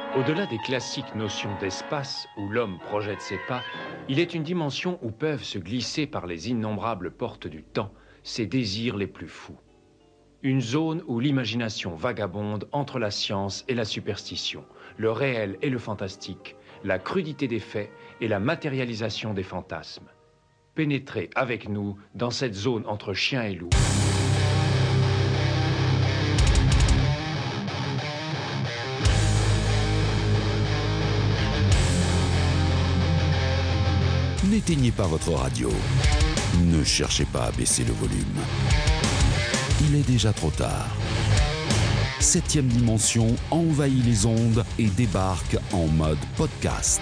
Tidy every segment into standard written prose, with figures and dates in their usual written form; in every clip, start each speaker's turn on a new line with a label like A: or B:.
A: Au-delà des classiques notions d'espace où l'homme projette ses pas, il est une dimension où peuvent se glisser par les innombrables portes du temps ses désirs les plus fous. Une zone où l'imagination vagabonde entre la science et la superstition, le réel et le fantastique, la crudité des faits et la matérialisation des fantasmes. Pénétrez avec nous dans cette zone entre chien et loup.
B: N'éteignez pas votre radio. Ne cherchez pas à baisser le volume. Il est déjà trop tard. 7e dimension envahit les ondes et débarque en mode podcast.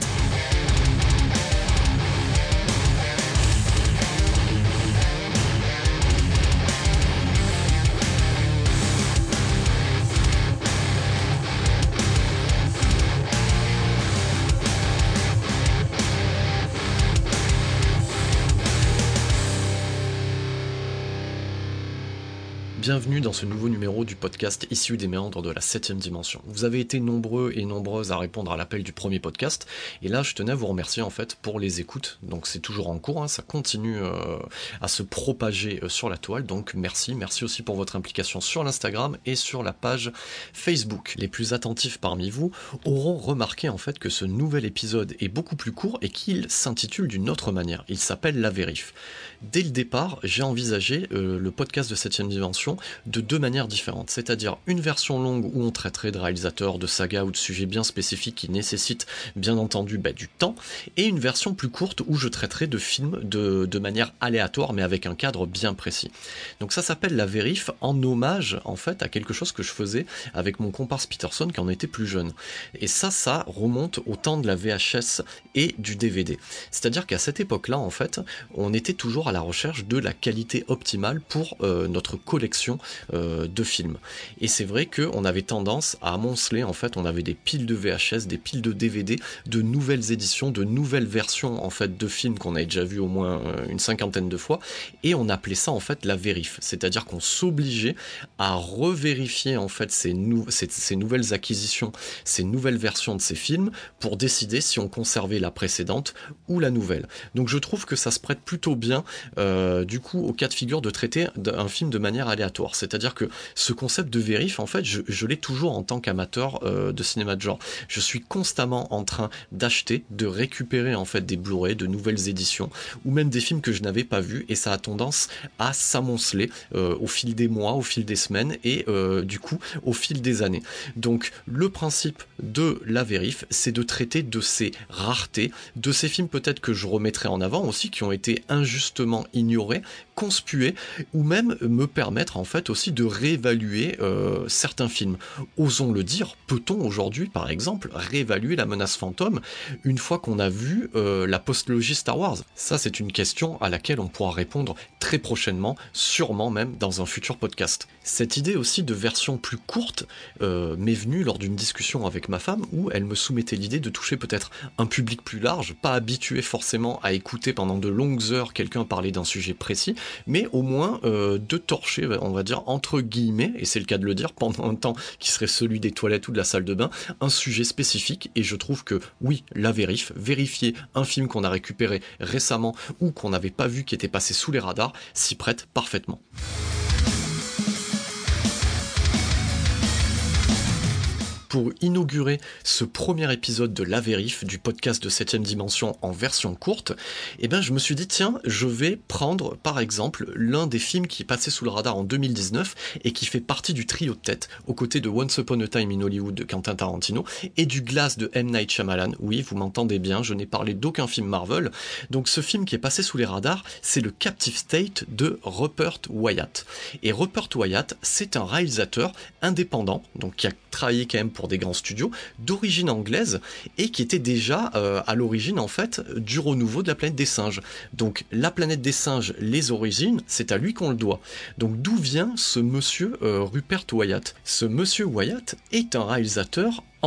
C: Bienvenue dans ce nouveau numéro du podcast issu des méandres de la 7e dimension. Vous avez été nombreux et nombreuses à répondre à l'appel du premier podcast, et là je tenais à vous remercier en fait pour les écoutes. Donc c'est toujours en cours, ça continue à se propager sur la toile, donc merci aussi pour votre implication sur l'Instagram et sur la page Facebook. Les plus attentifs parmi vous auront remarqué en fait que ce nouvel épisode est beaucoup plus court et qu'il s'intitule d'une autre manière. Il s'appelle La Vérif. Dès le départ, j'ai envisagé le podcast de 7e dimension de deux manières différentes, c'est-à-dire une version longue où on traiterait de réalisateurs, de sagas ou de sujets bien spécifiques qui nécessitent bien entendu du temps, et une version plus courte où je traiterai de films de manière aléatoire mais avec un cadre bien précis. Donc ça s'appelle La Vérif en hommage en fait à quelque chose que je faisais avec mon comparse Peterson quand on était plus jeune. Et ça remonte au temps de la VHS et du DVD. C'est-à-dire qu'à cette époque-là en fait, on était toujours à la recherche de la qualité optimale pour notre collection de films. Et c'est vrai qu'on avait tendance à amonceler, en fait, on avait des piles de VHS, des piles de DVD, de nouvelles éditions, de nouvelles versions en fait de films qu'on avait déjà vu au moins une 50aine de fois, et on appelait ça en fait la vérif. C'est-à-dire qu'on s'obligeait à revérifier en fait ces nouvelles acquisitions, ces nouvelles versions de ces films pour décider si on conservait la précédente ou la nouvelle. Donc je trouve que ça se prête plutôt bien du coup au cas de figure de traiter un film de manière aléatoire. C'est-à-dire que ce concept de vérif, en fait, je l'ai toujours en tant qu'amateur de cinéma de genre. Je suis constamment en train d'acheter, de récupérer en fait des Blu-ray, de nouvelles éditions, ou même des films que je n'avais pas vus, et ça a tendance à s'amonceler au fil des mois, au fil des semaines, et du coup, au fil des années. Donc, le principe de la vérif, c'est de traiter de ces raretés, de ces films peut-être que je remettrai en avant aussi, qui ont été injustement ignorés, conspués, ou même me permettre en fait aussi de réévaluer certains films. Osons le dire, peut-on aujourd'hui par exemple réévaluer La Menace Fantôme une fois qu'on a vu la postlogie Star Wars? Ça c'est une question à laquelle on pourra répondre très prochainement, sûrement même dans un futur podcast. Cette idée aussi de version plus courte m'est venue lors d'une discussion avec ma femme où elle me soumettait l'idée de toucher peut-être un public plus large, pas habitué forcément à écouter pendant de longues heures quelqu'un parler d'un sujet précis, mais au moins de torcher, on va dire entre guillemets, et c'est le cas de le dire, pendant un temps qui serait celui des toilettes ou de la salle de bain, un sujet spécifique. Et je trouve que oui, la vérif, vérifier un film qu'on a récupéré récemment ou qu'on n'avait pas vu qui était passé sous les radars, s'y prête parfaitement. Pour inaugurer ce premier épisode de La Vérif, du podcast de 7e dimension en version courte, je me suis dit tiens, je vais prendre par exemple l'un des films qui est passé sous le radar en 2019 et qui fait partie du trio de tête, aux côtés de Once Upon a Time in Hollywood de Quentin Tarantino et du Glass de M. Night Shyamalan. Oui, vous m'entendez bien, je n'ai parlé d'aucun film Marvel. Donc ce film qui est passé sous les radars, c'est le Captive State de Rupert Wyatt. Et Rupert Wyatt, c'est un réalisateur indépendant, donc qui a travaillé quand même pour des grands studios, d'origine anglaise, et qui était déjà à l'origine en fait du renouveau de la planète des singes. Donc la planète des singes, les origines, c'est à lui qu'on le doit. Donc d'où vient ce monsieur Rupert Wyatt? Ce monsieur Wyatt est un réalisateur anglais.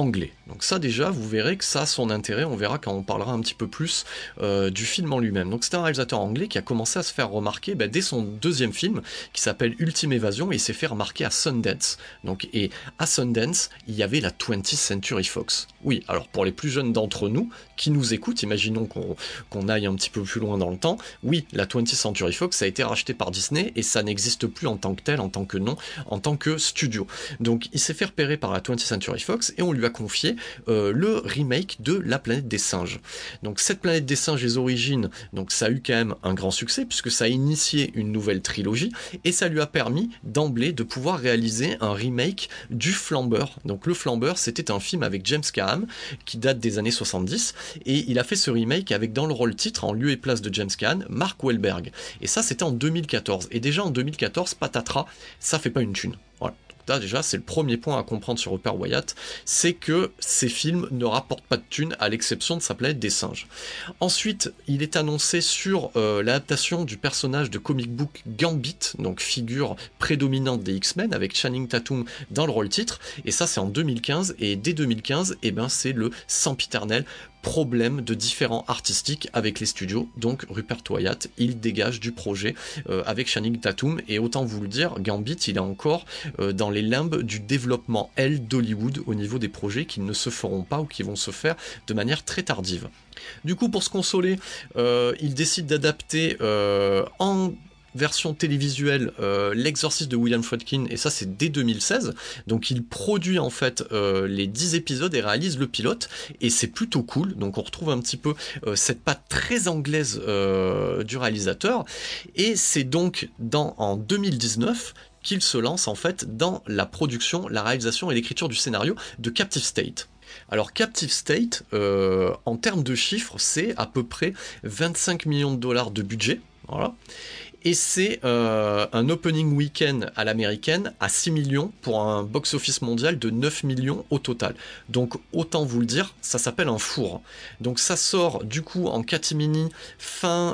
C: Donc ça déjà, vous verrez que ça a son intérêt, on verra quand on parlera un petit peu plus du film en lui-même. Donc c'est un réalisateur anglais qui a commencé à se faire remarquer dès son deuxième film, qui s'appelle Ultime Évasion, et il s'est fait remarquer à Sundance. Et à Sundance, il y avait la 20th Century Fox. Oui, alors pour les plus jeunes d'entre nous, qui nous écoutent, imaginons qu'on aille un petit peu plus loin dans le temps, oui, la 20th Century Fox a été rachetée par Disney, et ça n'existe plus en tant que tel, en tant que nom, en tant que studio. Donc il s'est fait repérer par la 20th Century Fox, et on lui a confié le remake de La Planète des Singes. Donc cette Planète des Singes, les origines, donc ça a eu quand même un grand succès, puisque ça a initié une nouvelle trilogie, et ça lui a permis d'emblée de pouvoir réaliser un remake du Flambeur. Donc le Flambeur, c'était un film avec James Caan, qui date des années 70, et il a fait ce remake avec dans le rôle titre, en lieu et place de James Caan, Mark Wahlberg. Et ça, c'était en 2014. Et déjà en 2014, patatras, ça fait pas une thune. Voilà. Déjà, c'est le premier point à comprendre sur Rupert Wyatt, c'est que ces films ne rapportent pas de thunes, à l'exception de Sa Planète des Singes. Ensuite, il est annoncé sur l'adaptation du personnage de comic book Gambit, donc figure prédominante des X-Men, avec Channing Tatum dans le rôle titre, et ça c'est en 2015, et dès 2015, c'est le sempiternel problème de différents artistiques avec les studios. Donc Rupert Wyatt, il dégage du projet avec Channing Tatum, et autant vous le dire, Gambit, il est encore dans les limbes du développement d'Hollywood au niveau des projets qui ne se feront pas ou qui vont se faire de manière très tardive. Du coup, pour se consoler, il décide d'adapter en version télévisuelle L'Exorciste de William Friedkin, et ça c'est dès 2016. Donc il produit en fait les 10 épisodes et réalise le pilote, et c'est plutôt cool. Donc on retrouve un petit peu cette patte très anglaise du réalisateur, et c'est donc en 2019 qu'il se lance en fait dans la production, la réalisation et l'écriture du scénario de Captive State. Alors Captive State, en termes de chiffres, c'est à peu près 25 millions de dollars de budget, voilà. Et c'est un opening week-end à l'américaine à 6 millions pour un box-office mondial de 9 millions au total. Donc autant vous le dire, ça s'appelle un four. Donc ça sort du coup en catimini fin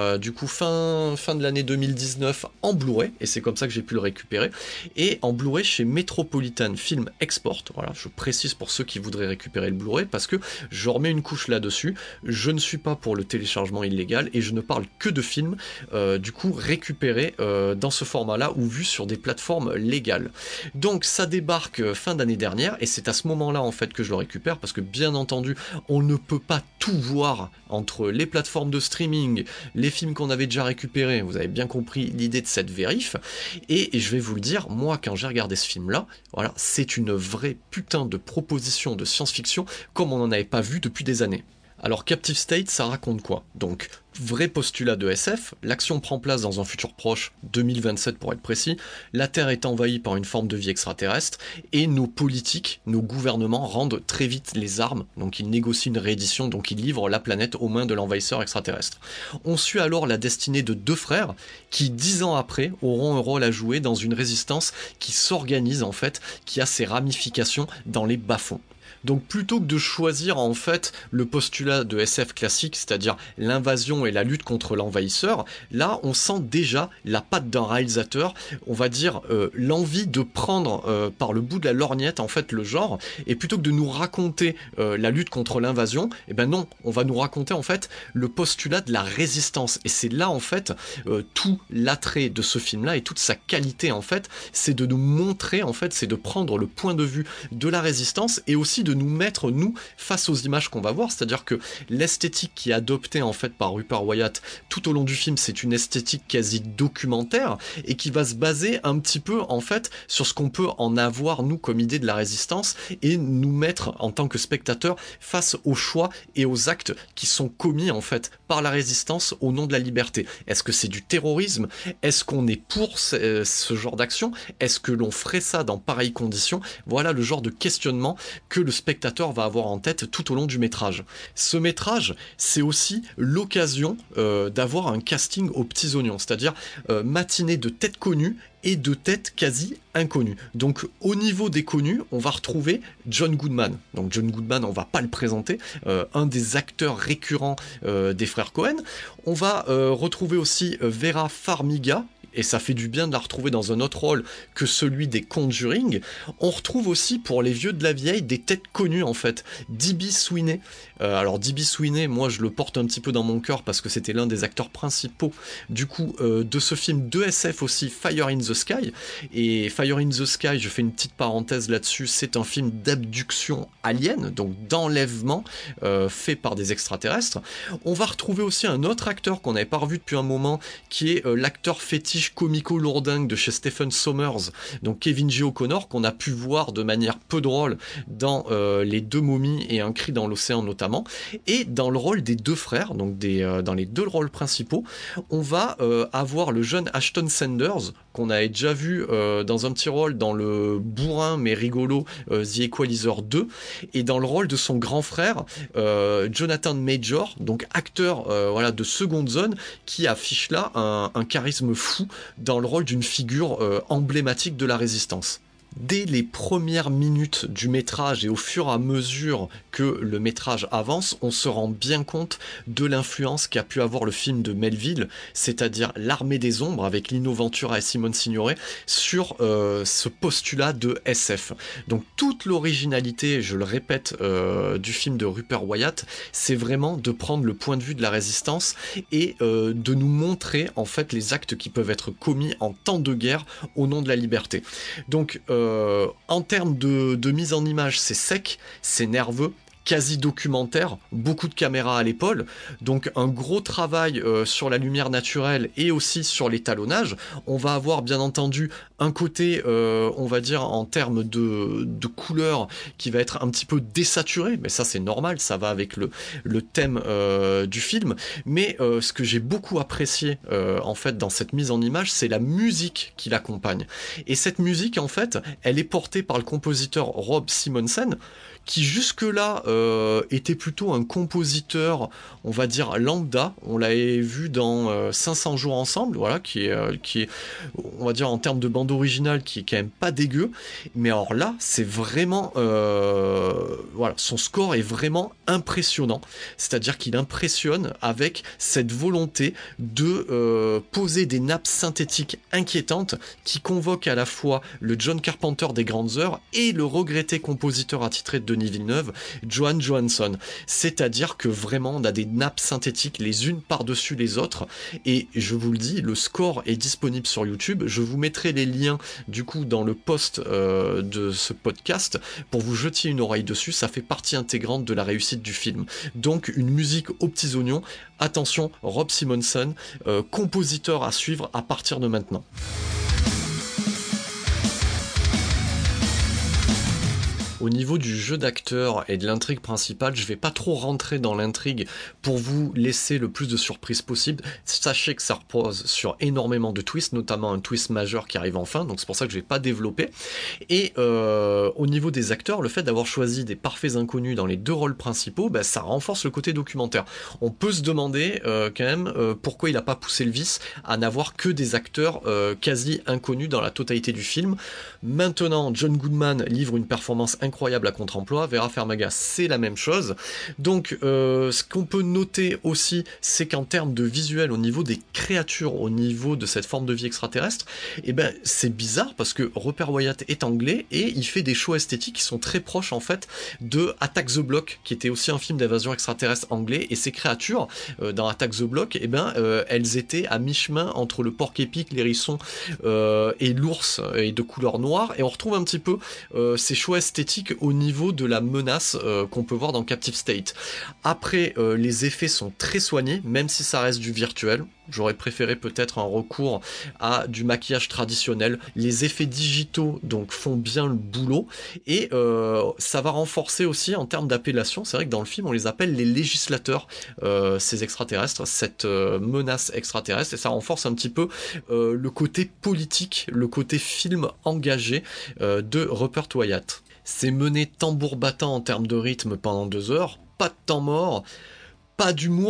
C: de l'année 2019 en Blu-ray, et c'est comme ça que j'ai pu le récupérer, et en Blu-ray chez Metropolitan Film Export. Voilà, je précise pour ceux qui voudraient récupérer le Blu-ray, parce que je remets une couche là-dessus. Je ne suis pas pour le téléchargement illégal, et je ne parle que de films du coup récupéré dans ce format-là ou vu sur des plateformes légales. Donc ça débarque fin d'année dernière, et c'est à ce moment-là en fait que je le récupère, parce que bien entendu on ne peut pas tout voir entre les plateformes de streaming, les films qu'on avait déjà récupérés. Vous avez bien compris l'idée de cette vérif, et je vais vous le dire, moi quand j'ai regardé ce film-là, voilà, c'est une vraie putain de proposition de science-fiction comme on n'en avait pas vu depuis des années. Alors Captive State, ça raconte quoi? Donc, vrai postulat de SF, l'action prend place dans un futur proche, 2027 pour être précis, la Terre est envahie par une forme de vie extraterrestre, et nos politiques, nos gouvernements rendent très vite les armes, donc ils négocient une réédition, donc ils livrent la planète aux mains de l'envahisseur extraterrestre. On suit alors la destinée de deux frères, qui 10 ans après auront un rôle à jouer dans une résistance qui s'organise en fait, qui a ses ramifications dans les bas-fonds. Donc plutôt que de choisir en fait le postulat de SF classique, c'est-à-dire l'invasion et la lutte contre l'envahisseur, là on sent déjà la patte d'un réalisateur, on va dire l'envie de prendre par le bout de la lorgnette en fait le genre, et plutôt que de nous raconter la lutte contre l'invasion, et ben non, on va nous raconter en fait le postulat de la résistance, et c'est là en fait tout l'attrait de ce film-là et toute sa qualité en fait, c'est de nous montrer en fait, c'est de prendre le point de vue de la résistance, et aussi de nous mettre nous face aux images qu'on va voir, c'est-à-dire que l'esthétique qui est adoptée en fait par Rupert Wyatt tout au long du film, c'est une esthétique quasi documentaire et qui va se baser un petit peu en fait sur ce qu'on peut en avoir nous comme idée de la résistance, et nous mettre en tant que spectateur face aux choix et aux actes qui sont commis en fait par la résistance au nom de la liberté. Est-ce que c'est du terrorisme? Est-ce qu'on est pour ce genre d'action? Est-ce que l'on ferait ça dans pareilles conditions? Voilà le genre de questionnement que le spectateur va avoir en tête tout au long du métrage. Ce métrage, c'est aussi l'occasion d'avoir un casting aux petits oignons, c'est-à-dire matinée de têtes connues et de têtes quasi inconnues. Donc au niveau des connus, on va retrouver John Goodman. Donc John Goodman, on va pas le présenter, un des acteurs récurrents des frères Coen. On va retrouver aussi Vera Farmiga, et ça fait du bien de la retrouver dans un autre rôle que celui des Conjuring, on retrouve aussi pour les vieux de la vieille des têtes connues en fait. D.B. Sweeney. Alors D.B. Sweeney, moi je le porte un petit peu dans mon cœur parce que c'était l'un des acteurs principaux du coup de ce film de SF aussi, Fire in the Sky. Et Fire in the Sky, je fais une petite parenthèse là-dessus, c'est un film d'abduction alien, donc d'enlèvement fait par des extraterrestres. On va retrouver aussi un autre acteur qu'on n'avait pas revu depuis un moment, qui est l'acteur fétiche comico-lourdingue de chez Stephen Sommers, donc Kevin J. O'Connor, qu'on a pu voir de manière peu drôle dans Les Deux Momies et Un Cri dans l'océan notamment, et dans le rôle des deux frères, donc dans les deux rôles principaux, on va avoir le jeune Ashton Sanders, qu'on avait déjà vu dans un petit rôle dans le bourrin mais rigolo The Equalizer 2, et dans le rôle de son grand frère Jonathan Major, donc acteur voilà, de seconde zone, qui affiche là un charisme fou dans le rôle d'une figure emblématique de la résistance. Dès les premières minutes du métrage et au fur et à mesure que le métrage avance, on se rend bien compte de l'influence qu'a pu avoir le film de Melville, c'est-à-dire L'Armée des Ombres avec Lino Ventura et Simone Signoret, sur ce postulat de SF. Donc toute l'originalité, je le répète, du film de Rupert Wyatt, c'est vraiment de prendre le point de vue de la résistance et de nous montrer en fait les actes qui peuvent être commis en temps de guerre au nom de la liberté. Donc en termes de mise en image, c'est sec, c'est nerveux, quasi documentaire, beaucoup de caméras à l'épaule, donc un gros travail sur la lumière naturelle et aussi sur l'étalonnage. On va avoir bien entendu un côté, on va dire en termes de couleur, qui va être un petit peu désaturé, mais ça c'est normal, ça va avec le thème du film. Mais ce que j'ai beaucoup apprécié en fait dans cette mise en image, c'est la musique qui l'accompagne. Et cette musique en fait, elle est portée par le compositeur Rob Simonsen, qui jusque-là était plutôt un compositeur, on va dire lambda. On l'avait vu dans 500 jours ensemble, voilà, qui est, on va dire en termes de bande originale, qui est quand même pas dégueu. Mais alors là, c'est vraiment, voilà, son score est vraiment impressionnant. C'est-à-dire qu'il impressionne avec cette volonté de poser des nappes synthétiques inquiétantes qui convoquent à la fois le John Carpenter des grandes heures et le regretté compositeur attitré de Denis Villeneuve, Johan Johansson. C'est-à-dire que vraiment on a des nappes synthétiques les unes par-dessus les autres, et je vous le dis, le score est disponible sur YouTube. Je vous mettrai les liens du coup dans le post de ce podcast pour vous jeter une oreille dessus. Ça fait partie intégrante de la réussite du film. Donc une musique aux petits oignons. Attention, Rob Simonsen, compositeur à suivre à partir de maintenant. Au niveau du jeu d'acteur et de l'intrigue principale, je vais pas trop rentrer dans l'intrigue pour vous laisser le plus de surprises possible. Sachez que ça repose sur énormément de twists, notamment un twist majeur qui arrive enfin, donc c'est pour ça que je vais pas développer. Et au niveau des acteurs, le fait d'avoir choisi des parfaits inconnus dans les deux rôles principaux, bah, ça renforce le côté documentaire. On peut se demander quand même pourquoi il a pas poussé le vice à n'avoir que des acteurs quasi inconnus dans la totalité du film. Maintenant, John Goodman livre une performance incroyable à contre-emploi, Vera Farmiga c'est la même chose. Donc ce qu'on peut noter aussi, c'est qu'en termes de visuel, au niveau des créatures, au niveau de cette forme de vie extraterrestre, et ben c'est bizarre parce que Rupert Wyatt est anglais et il fait des choix esthétiques qui sont très proches en fait de Attack the Block, qui était aussi un film d'invasion extraterrestre anglais, et ces créatures dans Attack the Block, et ben elles étaient à mi-chemin entre le porc-épic, l'hérisson et l'ours, et de couleur noire, et on retrouve un petit peu ces choix esthétiques au niveau de la menace qu'on peut voir dans Captive State. Après, les effets sont très soignés, même si ça reste du virtuel. J'aurais préféré peut-être un recours à du maquillage traditionnel. Les effets digitaux donc font bien le boulot, et ça va renforcer aussi en termes d'appellation. C'est vrai que dans le film on les appelle les législateurs, ces extraterrestres, cette menace extraterrestre, et ça renforce un petit peu le côté politique, le côté film engagé de Rupert Wyatt. C'est mené tambour battant en termes de rythme pendant 2 heures, pas de temps mort, pas d'humour,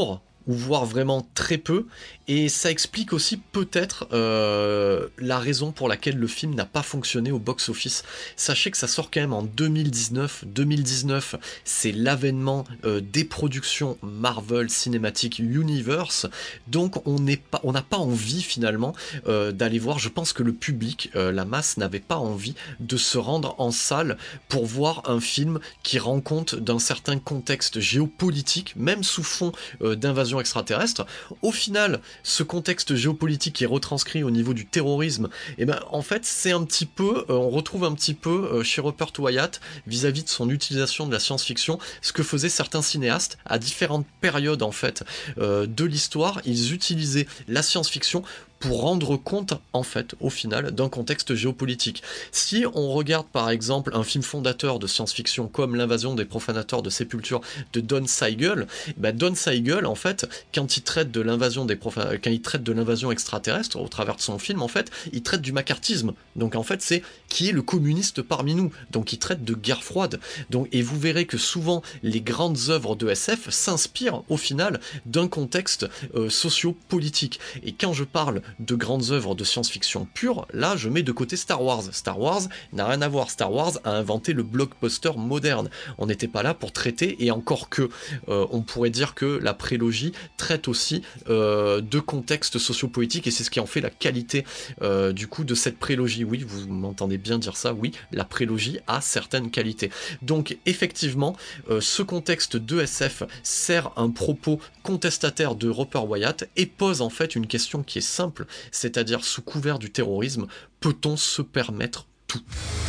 C: ou voire vraiment très peu, et ça explique aussi peut-être la raison pour laquelle le film n'a pas fonctionné au box-office. Sachez que ça sort quand même en 2019. 2019, c'est l'avènement des productions Marvel Cinematic Universe, donc on n'a pas envie finalement d'aller voir. Je pense que le public, la masse, n'avait pas envie de se rendre en salle pour voir un film qui rend compte d'un certain contexte géopolitique, même sous fond d'invasion extraterrestre. Au final, ce contexte géopolitique qui est retranscrit au niveau du terrorisme, et ben en fait c'est un petit peu, on retrouve un petit peu chez Rupert Wyatt vis-à-vis de son utilisation de la science-fiction, ce que faisaient certains cinéastes à différentes périodes en fait de l'histoire. Ils utilisaient la science-fiction pour rendre compte, en fait, au final, d'un contexte géopolitique. Si on regarde, par exemple, un film fondateur de science-fiction comme L'invasion des profanateurs de sépulture de Don Siegel, Don Siegel, en fait, quand il traite de l'invasion extraterrestre, au travers de son film, en fait, il traite du macartisme. Donc, en fait, c'est qui est le communiste parmi nous. Donc, il traite de guerre froide. Donc, et vous verrez que souvent, les grandes œuvres de SF s'inspirent, au final, d'un contexte socio-politique. Et quand je parle de grandes œuvres de science-fiction pure, là je mets de côté Star Wars. Star Wars n'a rien à voir. Star Wars a inventé le blockbuster moderne. On n'était pas là pour traiter, et encore que on pourrait dire que la prélogie traite aussi de contexte sociopolitique, et c'est ce qui en fait la qualité du coup de cette prélogie. Oui, vous m'entendez bien dire ça, oui, la prélogie a certaines qualités. Donc effectivement, ce contexte de SF sert un propos contestataire de Rupert Wyatt et pose en fait une question qui est simple, c'est-à-dire sous couvert du terrorisme, peut-on se permettre tout ?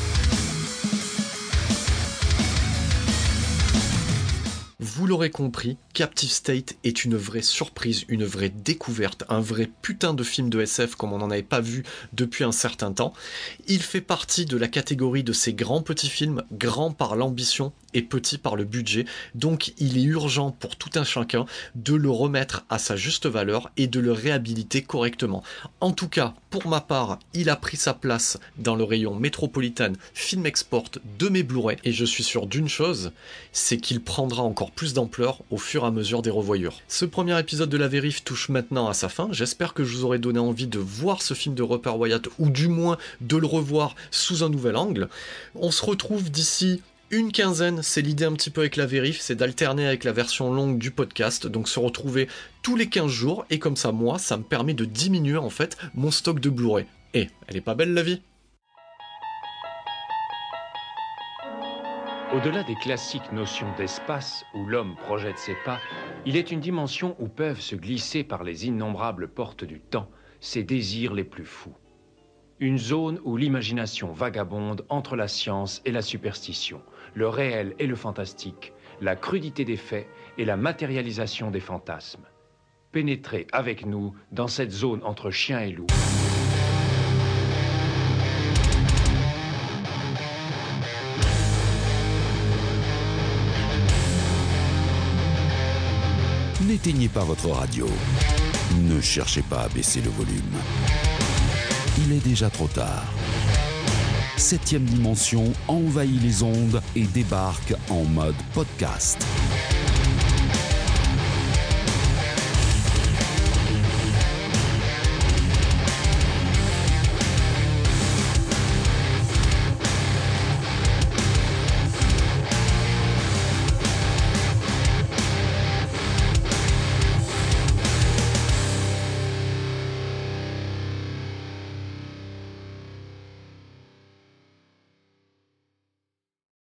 C: Vous l'aurez compris, Captive State est une vraie surprise, une vraie découverte, un vrai putain de film de SF comme on n'en avait pas vu depuis un certain temps. Il fait partie de la catégorie de ces grands petits films, grands par l'ambition et petits par le budget, donc il est urgent pour tout un chacun de le remettre à sa juste valeur et de le réhabiliter correctement. En tout cas, pour ma part, il a pris sa place dans le rayon Métropolitan Film Export de mes Blu-ray, et je suis sûr d'une chose, c'est qu'il prendra encore plus d'ampleur au fur et à mesure des revoyures. Ce premier épisode de La Vérif touche maintenant à sa fin. J'espère que je vous aurai donné envie de voir ce film de Rupert Wyatt, ou du moins de le revoir sous un nouvel angle. On se retrouve d'ici une quinzaine, c'est l'idée un petit peu avec La Vérif, c'est d'alterner avec la version longue du podcast, donc se retrouver tous les 15 jours, et comme ça, moi, ça me permet de diminuer en fait mon stock de Blu-ray. Et elle est pas belle la vie ?
A: Au-delà des classiques notions d'espace où l'homme projette ses pas, il est une dimension où peuvent se glisser par les innombrables portes du temps ses désirs les plus fous. Une zone où l'imagination vagabonde entre la science et la superstition, le réel et le fantastique, la crudité des faits et la matérialisation des fantasmes. Pénétrez avec nous dans cette zone entre chien et loup.
B: N'éteignez pas votre radio. Ne cherchez pas à baisser le volume. Il est déjà trop tard. 7e dimension envahit les ondes et débarque en mode podcast.